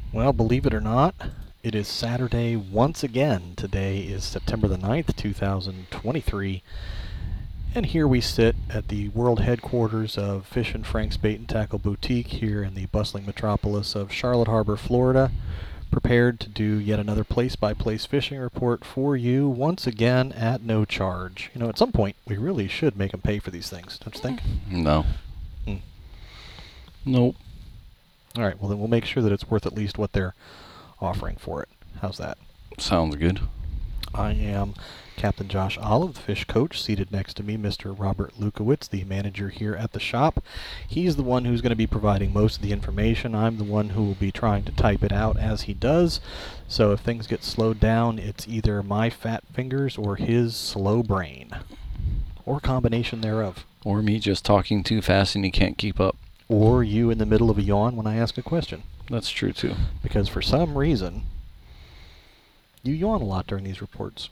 Well, believe it or not, it is Saturday once again. Today is September the 9th, 2023. And here we sit at the world headquarters of Fish and Frank's Bait and Tackle Boutique here in the bustling metropolis of Charlotte Harbor, Florida, prepared to do yet another place-by-place fishing report for you once again at no charge. You know, at some point, we really should make them pay for these things, don't you think? No. Hmm. Nope. All right, well then we'll make sure that it's worth at least what they're offering for it. How's that? Sounds good. I am Captain Josh Olive, the fish coach. Seated next to me, Mr. Robert Lukowitz, the manager here at the shop. He's the one who's going to be providing most of the information. I'm the one who will be trying to type it out as he does. So if things get slowed down, it's either my fat fingers or his slow brain, or a combination thereof. Or me just talking too fast and you can't keep up. Or you in the middle of a yawn when I ask a question. That's true too. Because for some reason, you yawn a lot during these reports.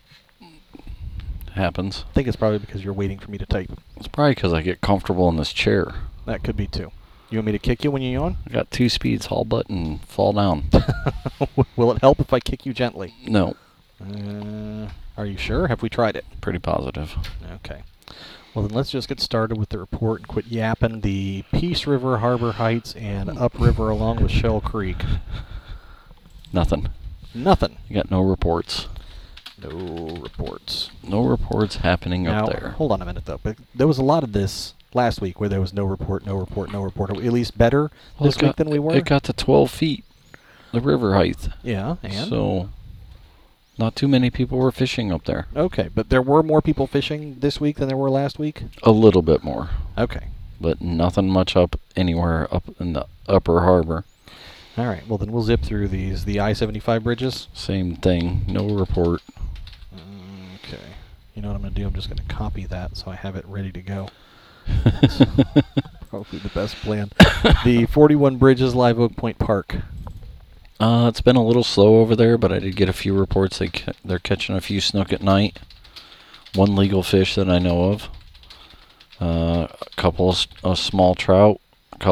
Happens. I think it's probably because you're waiting for me to type. It's probably because I get comfortable in this chair. That could be too. You want me to kick you when you yawn? I got 2 speeds, haul butt and fall down. Will it help if I kick you gently? No. Are you sure? Have we tried it? Pretty positive. Okay. Well, then let's just get started with the report and quit yapping. The Peace River, Harbor Heights, and upriver along with Shell Creek. Nothing. Nothing. You got no reports. No reports. No reports happening Now, up there. hold on a minute, though. But there was a lot of this last week where there was no report, no report, no report. Are we at least better this week than we were? It got to 12 feet, the river height. Yeah, and? So, not too many people were fishing up there. Okay, but there were more people fishing this week than there were last week? A little bit more. Okay. But nothing much up anywhere up in the upper harbor. All right, well then we'll zip through these. The I-75 bridges? Same thing, no report. Okay. You know what I'm going to do? I'm just going to copy that so I have it ready to go. Probably the best plan. The 41 Bridges, Live Oak Point Park. It's been a little slow over there, but I did get a few reports. They're catching a few snook at night. One legal fish that I know of. A couple of small trout.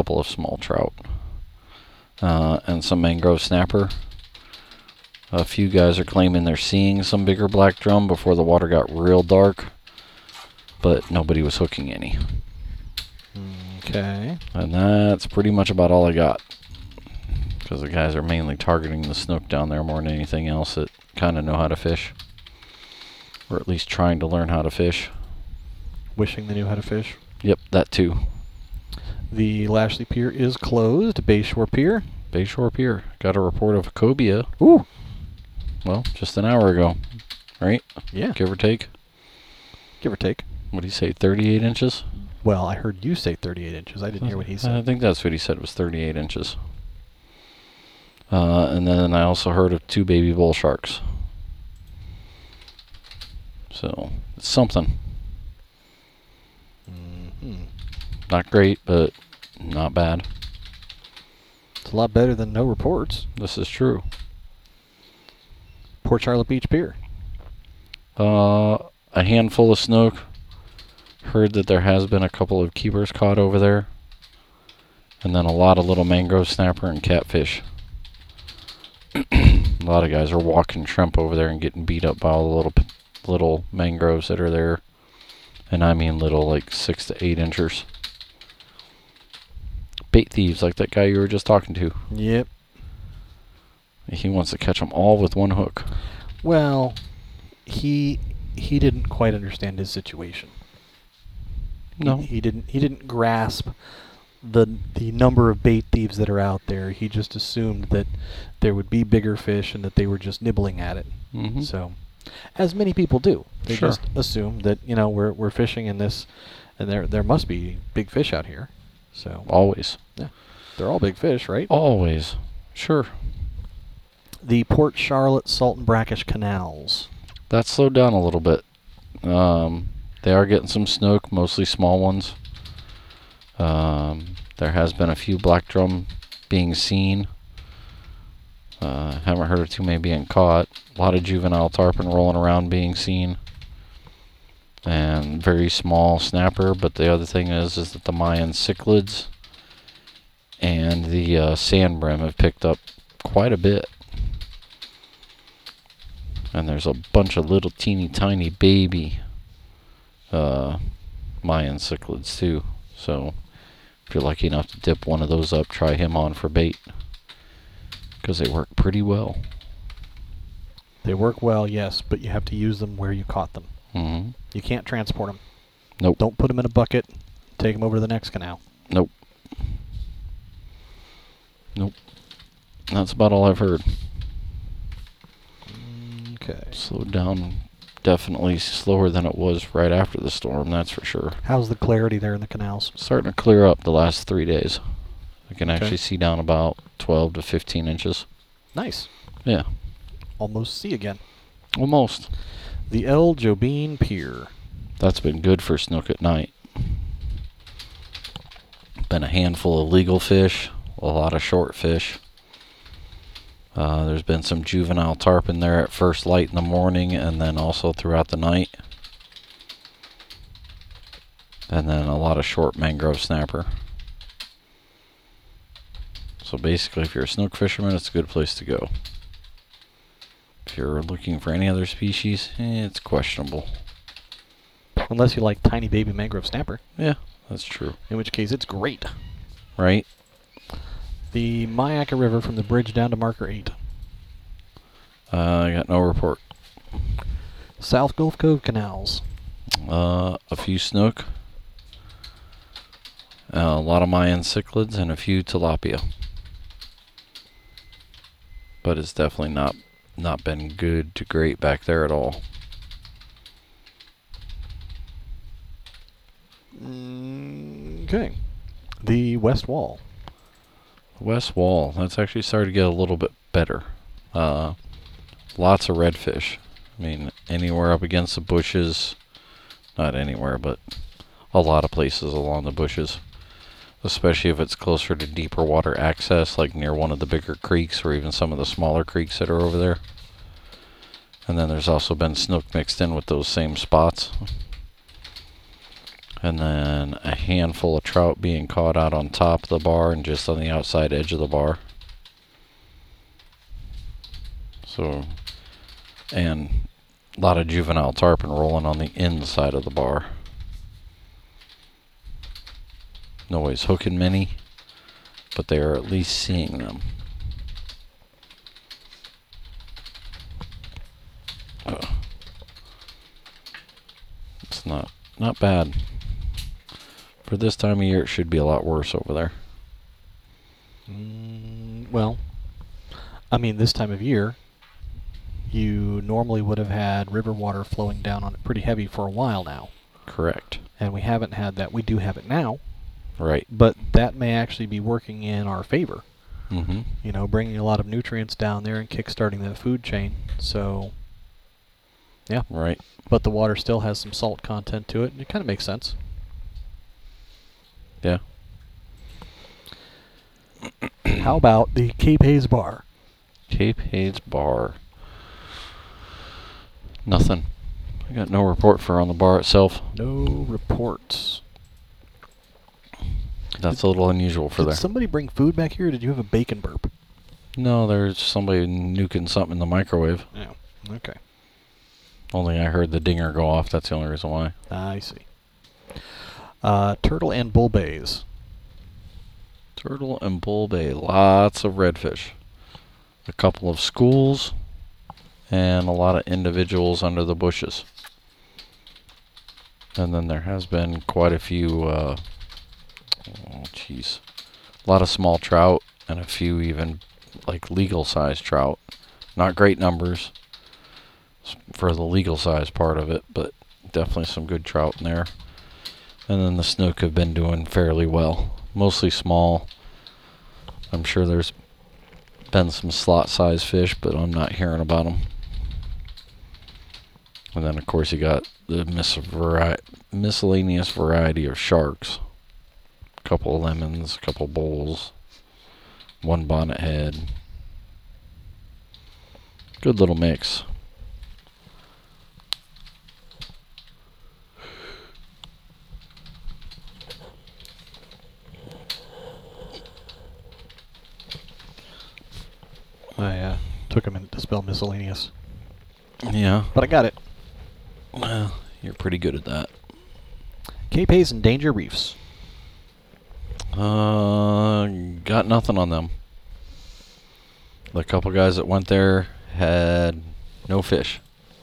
And some mangrove snapper. A few guys are claiming they're seeing some bigger black drum before the water got real dark, but nobody was hooking any. Okay. And that's pretty much about all I got, because the guys are mainly targeting the snook down there more than anything else that kind of know how to fish, or at least trying to learn how to fish. Wishing they knew how to fish. Yep, that too. The Lashley Pier is closed. Bayshore Pier. Bayshore Pier. Got a report of a cobia. Ooh. Well, just an hour ago, right? Yeah. Give or take. Give or take. What do you say, 38 inches? Well, I heard you say 38 inches. I didn't hear what he I said. think that's what he said, was 38 inches. And then I also heard of 2 baby bull sharks. So, it's something. Mm-hmm. Not great, but not bad. It's a lot better than no reports. This is true. Port Charlotte Beach Pier. A handful of snook. Heard that there has been a couple of keepers caught over there. And then a lot of little mangrove snapper and catfish. A lot of guys are walking shrimp over there and getting beat up by all the little mangroves that are there. And I mean little, like 6 to 8 inchers. Bait thieves like that guy you were just talking to. Yep. He wants to catch them all with one hook. Well, he didn't quite understand his situation. No. He didn't grasp the number of bait thieves that are out there. He just assumed that there would be bigger fish and that they were just nibbling at it. Mm-hmm. So, as many people do, they Sure. just assume that we're fishing in this, and there must be big fish out here. So Always. yeah, they're all big fish, right? Always. Sure. The Port Charlotte Salt and Brackish Canals. That slowed down a little bit. They are getting some snook, mostly small ones. There has been a few black drum being seen. Haven't heard of too many being caught. A lot of juvenile tarpon rolling around being seen. And very small snapper, but the other thing is that the Mayan cichlids and the sand brim have picked up quite a bit. And there's a bunch of little teeny tiny baby Mayan cichlids too. So if you're lucky enough to dip one of those up, try him on for bait, because they work pretty well. They work well, yes, but you have to use them where you caught them. Mm-hmm. You can't transport them. Nope. Don't put them in a bucket. Take them over to the next canal. Nope. Nope. That's about all I've heard. Okay. Slowed down, definitely slower than it was right after the storm, that's for sure. How's the clarity there in the canals? Starting to clear up the last 3 days. I can Okay. actually see down about 12 to 15 inches. Nice. Yeah, Almost sea again. almost. The El Jobeen Pier. That's been good for snook at night. Been a handful of legal fish, a lot of short fish. There's been some juvenile tarpon there at first light in the morning and then also throughout the night. And then a lot of short mangrove snapper. So basically, if you're a snook fisherman, it's a good place to go. If you're looking for any other species, it's questionable. Unless you like tiny baby mangrove snapper, Yeah, that's true. in which case it's great. Right? The Myakka River from the bridge down to marker 8. I got no report. South Gulf Cove canals. A few snook. A lot of Mayan cichlids and a few tilapia. But it's definitely not been good to great back there at all. Okay. The West Wall. West Wall, that's actually started to get a little bit better. Lots of redfish. I mean, anywhere up against the bushes, not anywhere, but a lot of places along the bushes. Especially if it's closer to deeper water access, like near one of the bigger creeks or even some of the smaller creeks that are over there. And then there's also been snook mixed in with those same spots. And then a handful of trout being caught out on top of the bar and just on the outside edge of the bar. So, and a lot of juvenile tarpon rolling on the inside of the bar. Nobody's hooking many, but they are at least seeing them. It's not bad. For this time of year, it should be a lot worse over there. Well, I mean, this time of year, you normally would have had river water flowing down on it pretty heavy for a while now. Correct. And we haven't had that. We do have it now, Right. but that may actually be working in our favor. Mm-hmm. You know, bringing a lot of nutrients down there and kickstarting that food chain. So, yeah. Right. But the water still has some salt content to it, and it kind of makes sense. Yeah. How about the Cape Hayes Bar? Cape Hayes Bar. Nothing. I got no report for on the bar itself. No reports. That's a little unusual for Did there. somebody bring food back here, or did you have a bacon burp? No, there's somebody nuking something in the microwave. Yeah. Okay. Only I heard the dinger go off. That's the only reason why. I see. Turtle and bull bays. Turtle and Bull Bay. Lots of redfish. A couple of schools. And a lot of individuals under the bushes. And then there has been quite a few, a lot of small trout and a few even like legal size trout. Not great numbers for the legal size part of it, but definitely some good trout in there. And then the snook have been doing fairly well. Mostly small. I'm sure there's been some slot size fish, but I'm not hearing about them. And then, of course, you got the miscellaneous variety of sharks. A couple of lemons, a couple bulls, one bonnet head. Good little mix. I took a minute to spell miscellaneous, Yeah. but I got it. Well, you're pretty good at that. Cape Hayes and Danger Reefs. Got nothing on them. The couple guys that went there had no fish.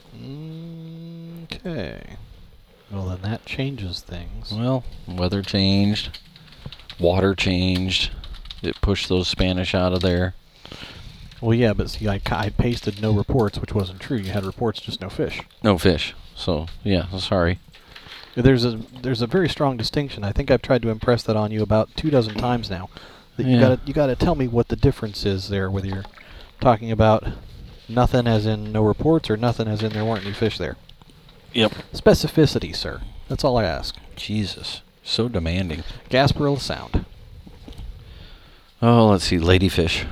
Okay. Well, then that changes things. Well, weather changed, water changed. It pushed those Spanish out of there. Well, yeah, but see, I pasted no reports, which wasn't true. You had reports, just no fish. No fish. So, yeah, sorry. There's a very strong distinction. I think I've tried to impress that on you about 24 times now. That Yeah. you gotta tell me what the difference is there, whether you're talking about nothing as in no reports or nothing as in there weren't any fish there. Yep. Specificity, sir. That's all I ask. Jesus. So demanding. Gasparilla Sound. Oh, let's see. Ladyfish.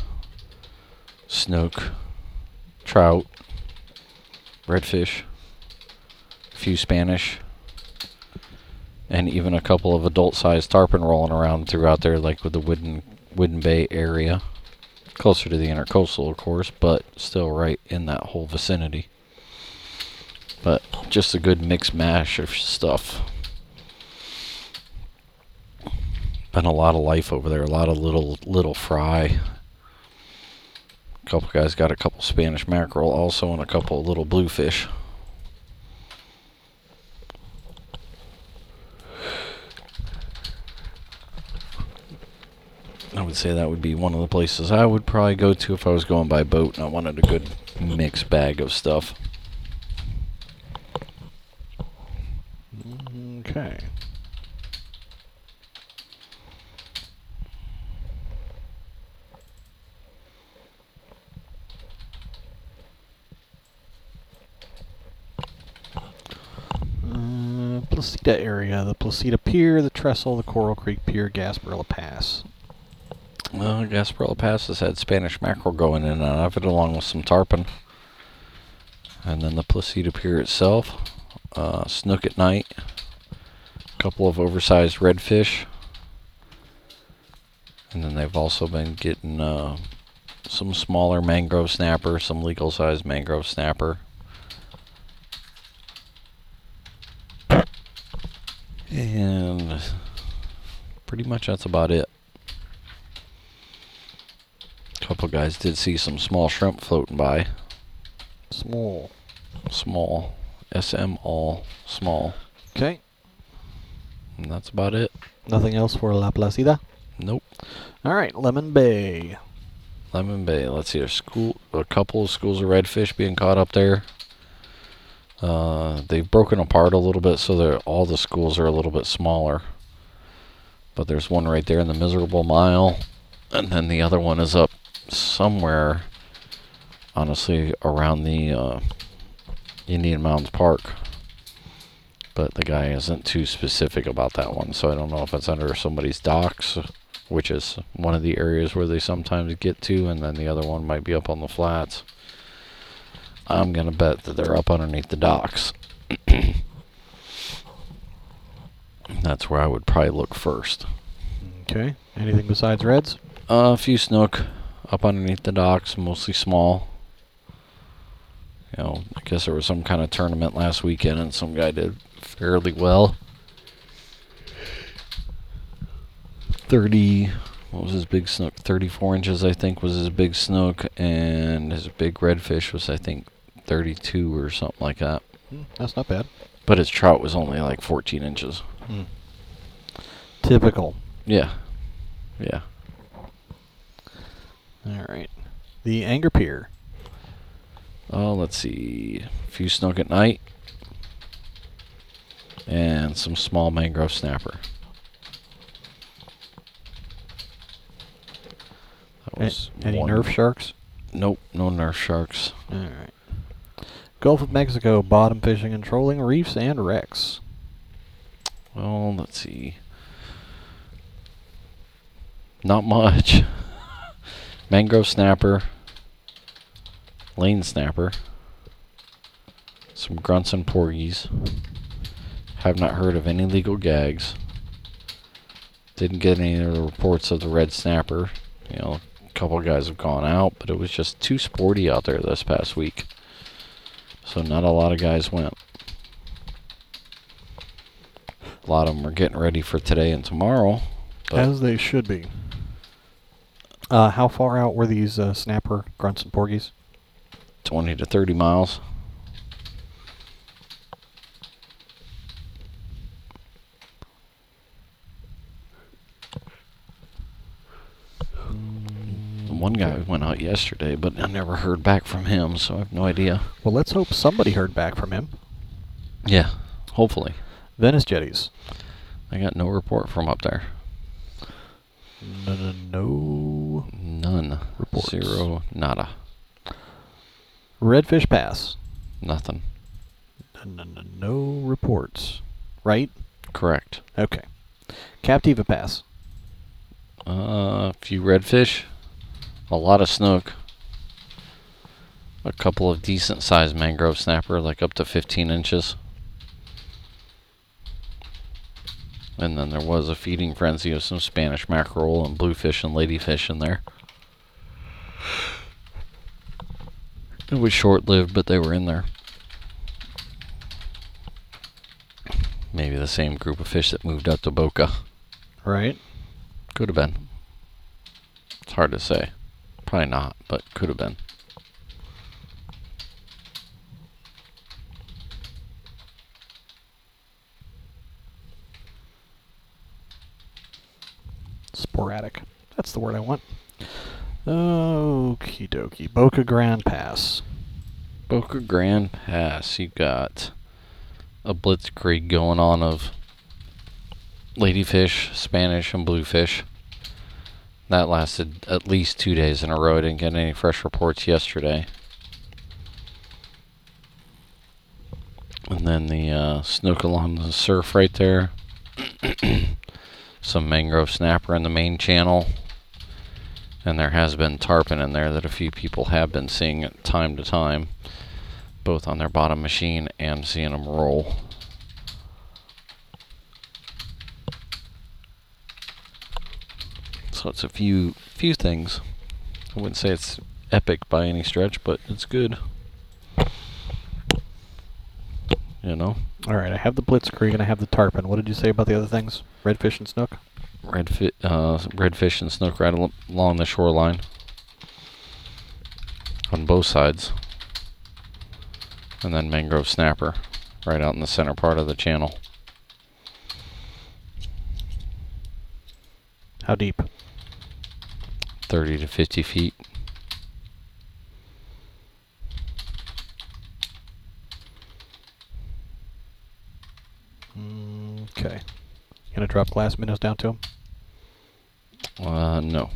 Snook. Trout. Redfish. A few Spanish. And even a couple of adult-sized tarpon rolling around throughout there, like with the Wooden Bay area. Closer to the intercoastal, of course, but still right in that whole vicinity. But just a good mixed mash of stuff. Been a lot of life over there, a lot of little fry. A couple guys got a couple Spanish mackerel also, and a couple of little bluefish. I would say that would be one of the places I would probably go to if I was going by boat and I wanted a good mixed bag of stuff. Okay. Placida area, the Placida Pier, the Trestle, the Coral Creek Pier, Gasparilla Pass. Well, Gasparilla Pass has had Spanish mackerel going in and out of it, along with some tarpon. And then the Placida Pier itself, snook at night, a couple of oversized redfish. And then they've also been getting some smaller mangrove snapper, some legal-sized mangrove snapper. And pretty much that's about it. A couple guys did see some small shrimp floating by. Small. S-M-all, small. Okay. And that's about it. Nothing else for La Placida? Nope. All right, Lemon Bay. Lemon Bay. Let's see. A couple of schools of redfish being caught up there. They've broken apart a little bit, so all the schools are a little bit smaller. But there's one right there in the Miserable Mile, and then the other one is up somewhere, honestly, around the Indian Mounds Park. But the guy isn't too specific about that one, so I don't know if it's under somebody's docks, which is one of the areas where they sometimes get to, and then the other one might be up on the flats. I'm going to bet that they're up underneath the docks. That's where I would probably look first. Okay. Anything besides reds? A few snook up underneath the docks, mostly small. You know, I guess there was some kind of tournament last weekend and some guy did fairly well. 30, what was his big snook? 34 inches, I think, was his big snook, and his big redfish was, I think, 32 or something like that. That's not bad. But his trout was only like 14 inches. Typical. Yeah. Yeah. All right. The Anger Pier. Oh, let's see. A few snook at night. And some small mangrove snapper. That was Any one. Nerf sharks? Nope, no Nerf sharks. All right. Gulf of Mexico, bottom fishing and trolling, reefs and wrecks. Well, let's see. Not much. Mangrove snapper. Lane snapper. Some grunts and porgies. Have not heard of any legal gags. Didn't get any of the reports of the red snapper. You know, couple guys have gone out, but it was just too sporty out there this past week. So not a lot of guys went. A lot of them are getting ready for today and tomorrow. As they should be. How far out were these snapper grunts and porgies? 20 to 30 miles. One guy went out yesterday, but I never heard back from him, so I have no idea. Well, let's hope somebody heard back from him. Yeah, hopefully. Venice Jetties. I got no report from up there. No. None. Reports. Zero. Nada. Redfish Pass. Nothing. No reports. Right? Correct. Okay. Captiva Pass. A few redfish. A lot of snook. A couple of decent sized mangrove snapper, like up to 15 inches. And then there was a feeding frenzy of some Spanish mackerel and bluefish and ladyfish in there. It was short-lived, but they were in there. Maybe the same group of fish that moved up to Boca. Right. Could have been. It's hard to say. Probably not, but could have been. Sporadic. That's the word I want. Okie dokie. Boca Grande Pass. Boca Grande Pass. You got a blitzkrieg going on of ladyfish, Spanish, and bluefish. That lasted at least 2 days in a row. I didn't get any fresh reports yesterday. And then the snook along the surf right there. Some mangrove snapper in the main channel. And there has been tarpon in there that a few people have been seeing at time to time, both on their bottom machine and seeing them roll. So it's a few things. I wouldn't say it's epic by any stretch, but it's good. You know? All right, I have the blitzkrieg and I have the tarpon. What did you say about the other things? Redfish and snook? Redfish and snook right along the shoreline. On both sides. And then mangrove snapper right out in the center part of the channel. How deep? 30 to 50 feet. Okay. You gonna drop glass minnows down to them? No.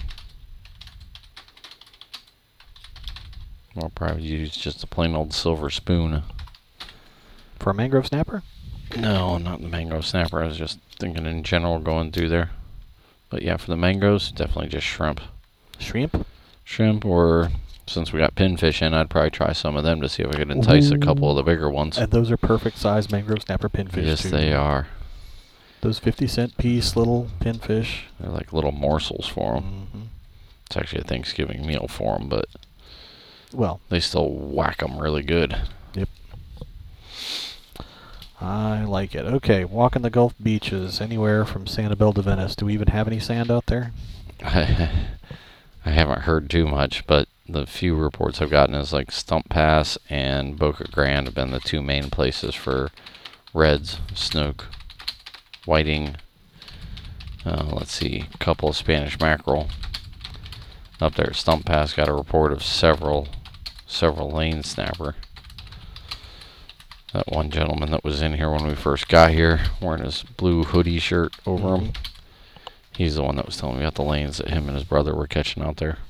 I'll probably use just a plain old silver spoon. For a mangrove snapper? No, not the mangrove snapper. I was just thinking in general going through there. But yeah, for the mangroves, definitely just shrimp. Shrimp? Shrimp, or since we got pinfish in, I'd probably try some of them to see if I could entice a couple of the bigger ones. And those are perfect size mangrove snapper pinfish. Yes, too. they are. Those 50-cent piece little pinfish. They're like little morsels for them. Mm-hmm. It's actually a Thanksgiving meal for them, but well, they still whack them really good. Yep. I like it. Okay, walking the Gulf beaches, anywhere from Sanibel to Venice. Do we even have any sand out there? I haven't heard too much, but the few reports I've gotten is like Stump Pass and Boca Grande have been the two main places for reds, snook, whiting. Let's see, a couple of Spanish mackerel. Up there at Stump Pass got a report of several lane snapper. That one gentleman that was in here when we first got here, wearing his blue hoodie shirt over him, he's the one that was telling me about the lanes that him and his brother were catching out there.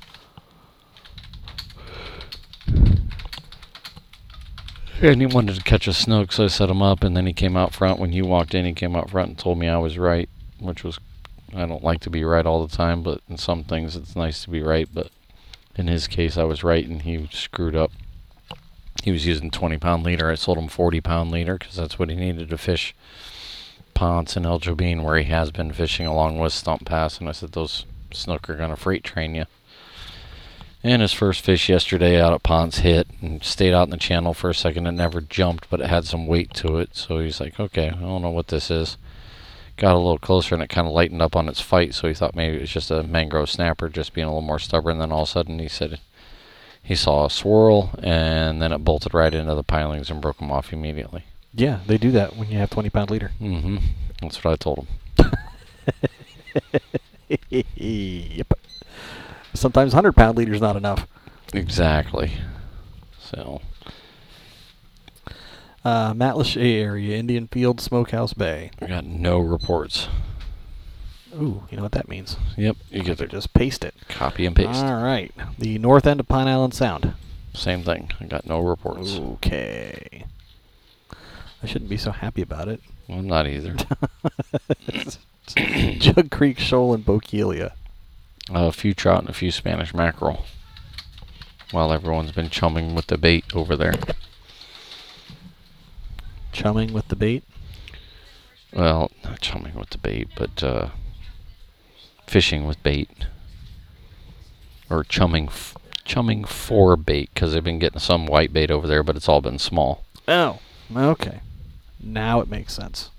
And he wanted to catch a snook, so I set him up, and then he came out front. When you walked in, he came out front and told me I was right, which was, I don't like to be right all the time, but in some things it's nice to be right. But in his case, I was right, and he screwed up. He was using 20-pound leader. I sold him 40-pound leader because that's what he needed to fish Ponce and El Jobin, where he has been fishing along with Stump Pass. And I said, those snook are going to freight train you. And his first fish yesterday out at Ponce hit and stayed out in the channel for a second and never jumped, but it had some weight to it. So he's like, okay, I don't know what this is. Got a little closer and it kind of lightened up on its fight, so he thought maybe it was just a mangrove snapper just being a little more stubborn. Then all of a sudden he said he saw a swirl and then it bolted right into the pilings and broke them off immediately. Yeah, they do that when you have 20-pound leader. Mm-hmm. That's what I told him. Yep. Sometimes 100-pound leader's not enough. Exactly. So. Matlacha area, Indian Field, Smokehouse Bay. I got no reports. Ooh, you know what that means. Yep, you get To to just paste it. copy and paste. All right. The north end of Pine Island Sound. Same thing. I got no reports. Okay. I shouldn't be so happy about it. Well, I'm not either. Jug Creek, Shoal, and Bokeelia. A few trout and a few Spanish mackerel. While everyone's been chumming with the bait over there. Chumming with the bait. Well, not chumming with the bait, but fishing with bait. Or chumming for bait, because they've been getting some white bait over there, but it's all been small. Oh, okay. Now it makes sense.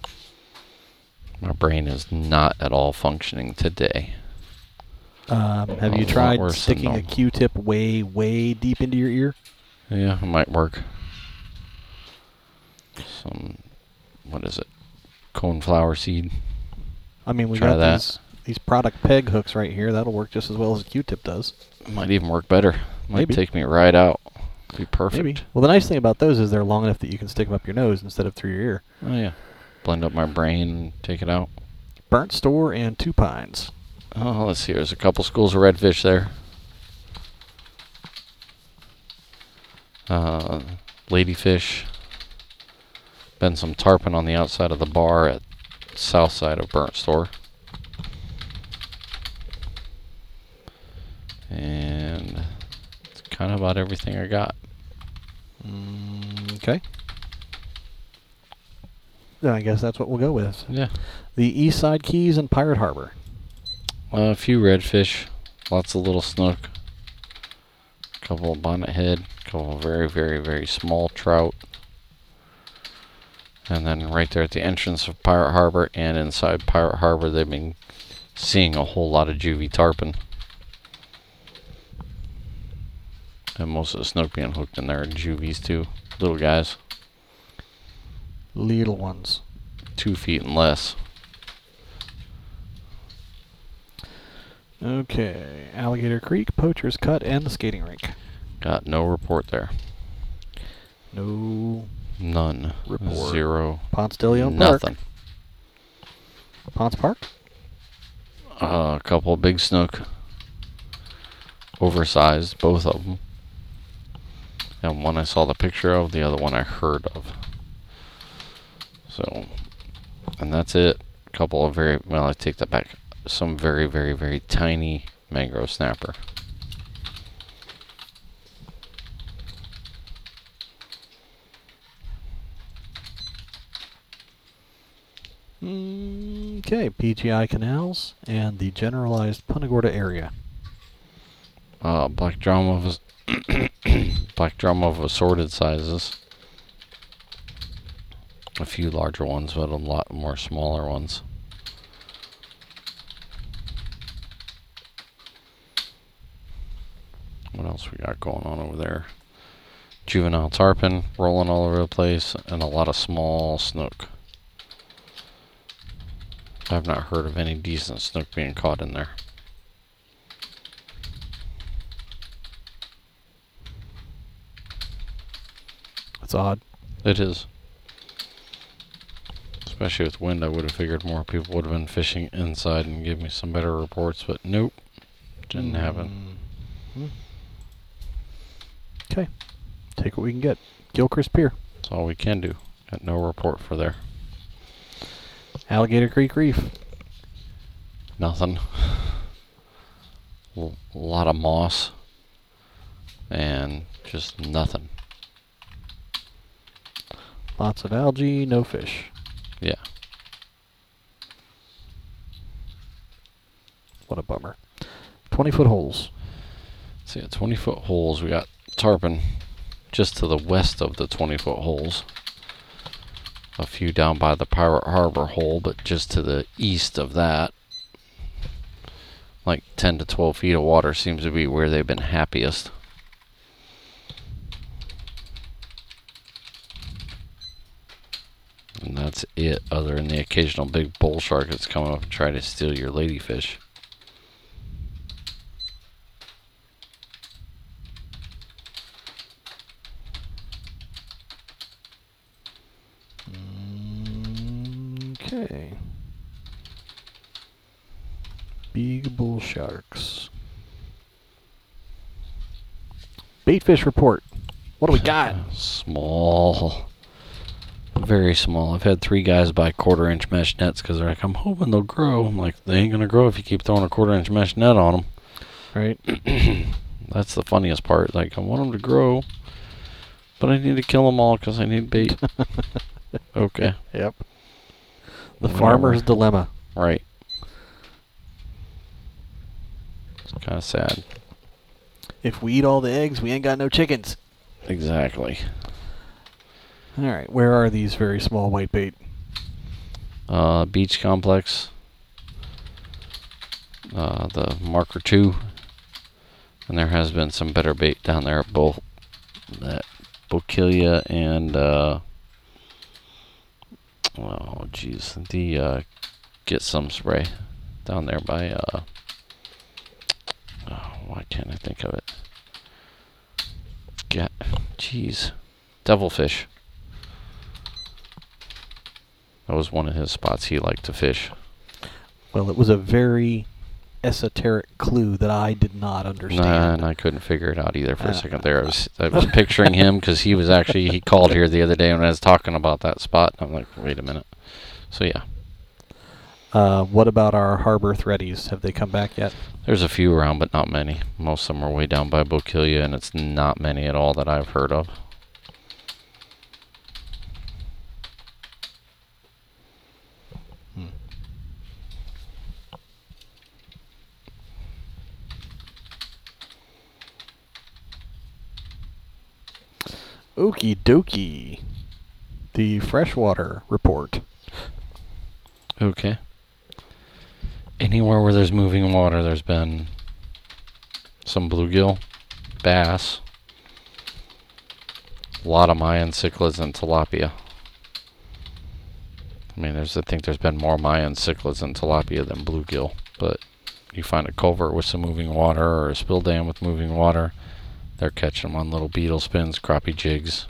My brain is not at all functioning today. Have you lot tried worse than sticking a normal. Q-tip way, way deep into your ear? Yeah, it might work. What is it? Coneflower seed. I mean, we Try got that. these product peg hooks right here. That'll work just as well as a Q-tip does. Might even work better. Might Maybe. take me right out. Be perfect. Maybe. Well, the nice thing about those is they're long enough that you can stick them up your nose instead of through your ear. Oh yeah. Blend up my brain and take it out. Burnt Store and Two Pines. Oh, let's see. There's a couple schools of redfish there. Ladyfish. Been some tarpon on the outside of the bar at south side of Burnt Store. And it's kind of about everything I got. Okay. Then I guess that's what we'll go with. Yeah. The East Side Keys and Pirate Harbor. A few redfish. Lots of little snook. A couple of bonnethead. A couple of very, very, very small trout. And then right there at the entrance of Pirate Harbor and inside Pirate Harbor, they've been seeing a whole lot of juvie tarpon. And most of the snook being hooked in there are juvies too. Little guys. Little ones. 2 feet and less. Okay. Alligator Creek, Poacher's Cut, and the skating rink. Got no report there. No None. report. 0. Ponce de Leon Park. Nothing. Ponce Park? A couple of big snook. Oversized, both of them. And one I saw the picture of, the other one I heard of. So, and that's it. A couple of I take that back. Some very, very, very tiny mangrove snapper. Okay. PGI Canals and the generalized Punta Gorda area. Black drum of black drum of assorted sizes. A few larger ones, but a lot more smaller ones. What else we got going on over there? Juvenile tarpon rolling all over the place, and a lot of small snook. I've not heard of any decent snook being caught in there. That's odd. It is. Especially with wind, I would have figured more people would have been fishing inside and give me some better reports, but nope. Didn't happen. Okay. Take what we can get. Gilchrist Pier. That's all we can do. Got no report for there. Alligator Creek Reef. Nothing. A lot of moss. And just nothing. Lots of algae, no fish. Yeah. What a bummer. 20-foot holes. See, at 20-foot holes, we got tarpon just to the west of the 20-foot holes. A few down by the Pirate Harbor hole, but just to the east of that. Like 10 to 12 feet of water seems to be where they've been happiest. And that's it, other than the occasional big bull shark that's coming up and trying to steal your ladyfish. Okay. Big bull sharks. Baitfish report. What do we got? Small. Very small. I've had 3 guys buy 1/4-inch mesh nets because they're like, I'm hoping they'll grow. I'm like, they ain't going to grow if you keep throwing a 1/4-inch mesh net on them. Right. That's the funniest part. Like, I want them to grow, but I need to kill them all because I need bait. Okay. Yep. The Whatever. farmer's dilemma. Right. It's kind of sad. If we eat all the eggs, we ain't got no chickens. Exactly. All right. Where are these very small white bait? Beach complex. The marker 2. And there has been some better bait down there at both that Bokelia and oh geez, the get some spray down there by why can't I think of it? Jeez, devilfish. That was one of his spots he liked to fish. Well, it was a very esoteric clue that I did not understand. Nah, and I couldn't figure it out either for a second there. I was picturing him because he called here the other day when I was talking about that spot. I'm like, wait a minute. So yeah. What about our harbor threadies? Have they come back yet? There's a few around, but not many. Most of them are way down by Bokelia, and it's not many at all that I've heard of. Okie dokie. The freshwater report. Okay. Anywhere where there's moving water, there's been some bluegill, bass, a lot of Mayan cichlids and tilapia. I mean, I think there's been more Mayan cichlids and tilapia than bluegill, but you find a culvert with some moving water or a spill dam with moving water, they're catching them on little beetle spins, crappie jigs.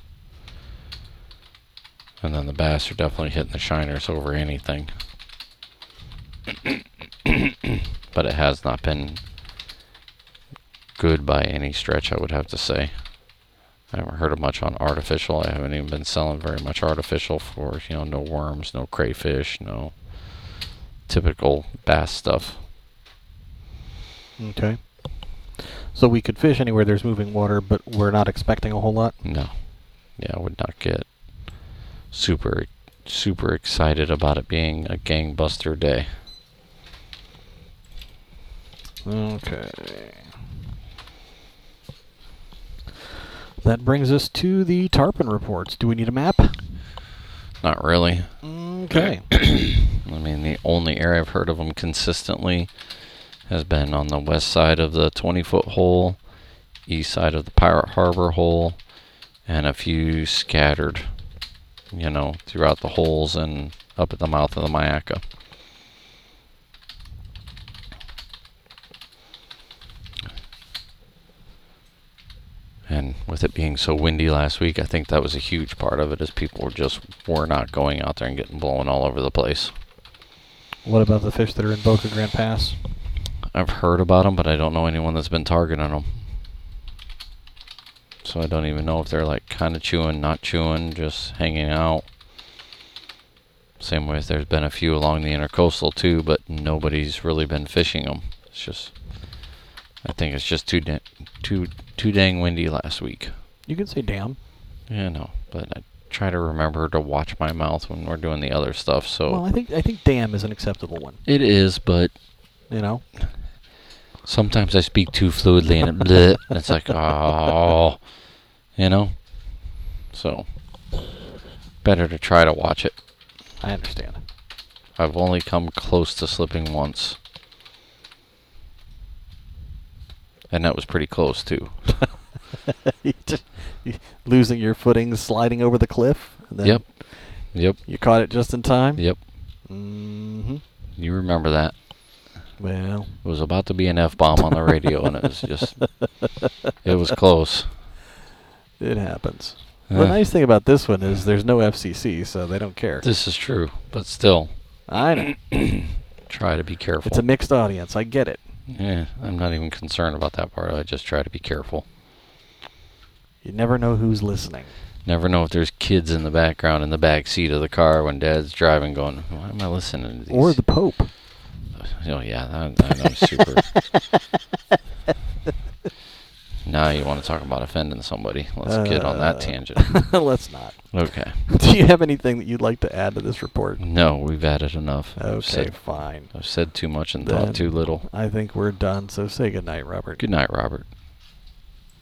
And then the bass are definitely hitting the shiners over anything. But it has not been good by any stretch, I would have to say. I haven't heard of much on artificial. I haven't even been selling very much artificial for, no worms, no crayfish, no typical bass stuff. Okay. So we could fish anywhere there's moving water, but we're not expecting a whole lot? No. Yeah, I would not get super excited about it being a gangbuster day. Okay. That brings us to the tarpon reports. Do we need a map? Not really. Okay. I mean, the only area I've heard of them consistently has been on the west side of the 20-foot hole, east side of the Pirate Harbor hole, and a few scattered, throughout the holes and up at the mouth of the Myakka. And with it being so windy last week, I think that was a huge part of it, is people were not going out there and getting blown all over the place. What about the fish that are in Boca Grande Pass? I've heard about them, but I don't know anyone that's been targeting them. So I don't even know if they're like kind of chewing, not chewing, just hanging out. Same way, there's been a few along the intercoastal too, but nobody's really been fishing them. It's just, I think it's just too dang windy last week. You can say damn. Yeah, no, but I try to remember to watch my mouth when we're doing the other stuff. So Well, I think damn is an acceptable one. it is, but Sometimes I speak too fluidly and bleh, it's like, oh, you know? So, better to try to watch it. I understand. I've only come close to slipping once. And that was pretty close, too. Losing your footing, sliding over the cliff. And then Yep. You caught it just in time? Yep. Mm-hmm. You remember that. Well. It was about to be an F-bomb on the radio, and it was just... It was close. It happens. The nice thing about this one is there's no FCC, so they don't care. This is true, but still. I know. Try to be careful. It's a mixed audience. I get it. Yeah, I'm not even concerned about that part. I just try to be careful. You never know who's listening. Never know if there's kids in the background in the back seat of the car when Dad's driving going, why am I listening to these? Or the Pope. Oh, yeah, I know, super. Now you want to talk about offending somebody. Let's get on that tangent. Let's not. Okay. Do you have anything that you'd like to add to this report? No, we've added enough. Okay, fine. I've said too much and Then thought too little. I think we're done, so say goodnight, Robert. Good night, Robert.